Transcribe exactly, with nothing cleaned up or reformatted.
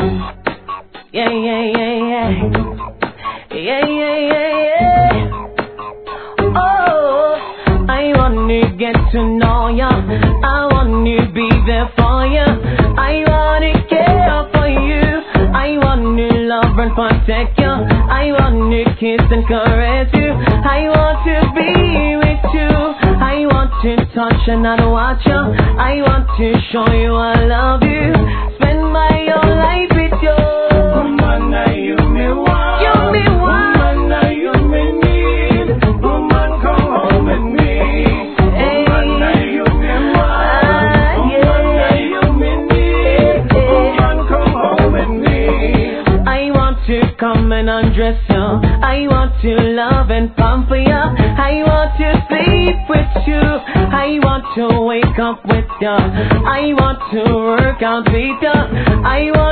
Yeah, yeah, yeah, yeah. Yeah, yeah, yeah, yeah. Oh, I wanna get to know ya. I wanna be there for ya. I wanna care for you. I wanna love and protect you. I wanna kiss and caress you. I want to be with you. I want to touch and not watch you. I want to show you I love you. Spend my whole life with you. Woman, now you me want. You me want. Woman, now you me need. Woman, come home with me. Hey. Woman, now you me want. Ah, Woman, yeah. now you me need. Woman, come home with me. I want to come and undress you. I want to love and pamper you. I want to sleep with you. I want to wake up with you. I want to work out with you. I want